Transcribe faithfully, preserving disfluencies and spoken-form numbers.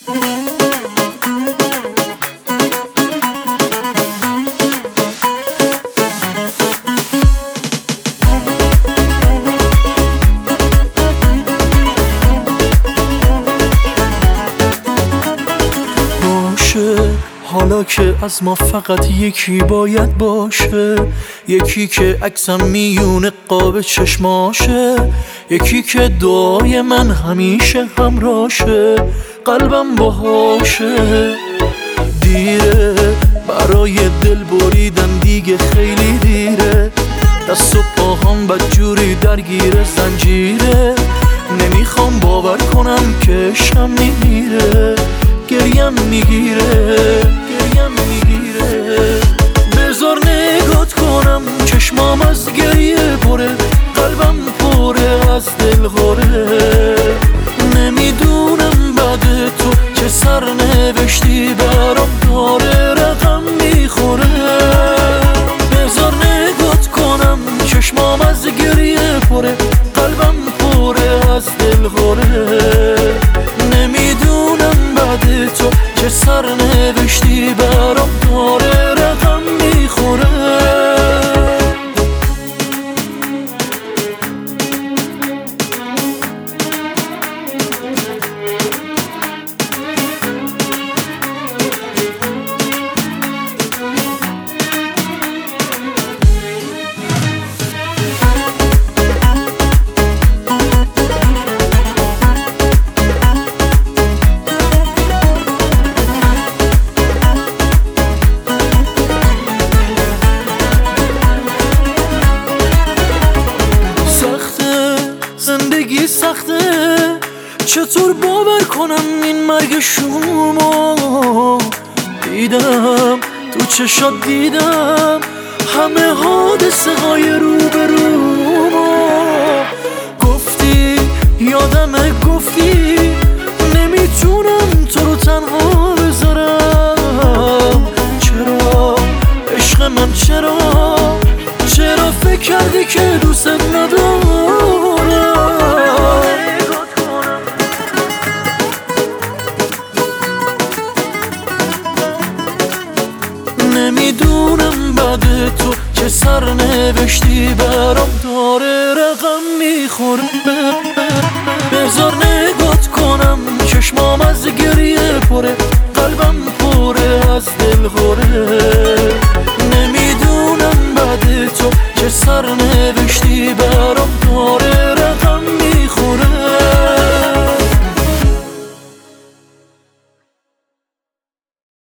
حالا که از ما فقط یکی باید باشه، یکی که عکسم میونه قاب چشماشه، یکی که دعای من همیشه همراشه، قلبم باهاشه. دیره برای دل بریدن دیگه خیلی دیره، دست و پاهام بدجوری درگیر زنجیره، نمیخوام باور کنم که شم میمیره، گریم میگیره گریم میگیره. بذار نگات کنم چشمام از گریه پره، قلبم پره از دل غره، نمیدونم بعد تو چه سرنوشتی برام داره رقم میخوره. بذار نگات کنم چشمام از گریه پره، قلبم پره از دل غره، نمیدونم بعد تو چه سرنوشتی برام داره رقم میخوره. زندگی سخته، چطور باور کنم این مرگ شومو دیدم تو چشات، دیدم همه حادثه های رو به رو. گفتی یادمه، گفتی نمیتونم تو رو تنها بذارم، چرا عشق من، چرا چرا فکر کردی که دوست ندارم؟ نمیدونم بعد تو چه سرنوشتی برام داره رقم میخوره. بذار نگات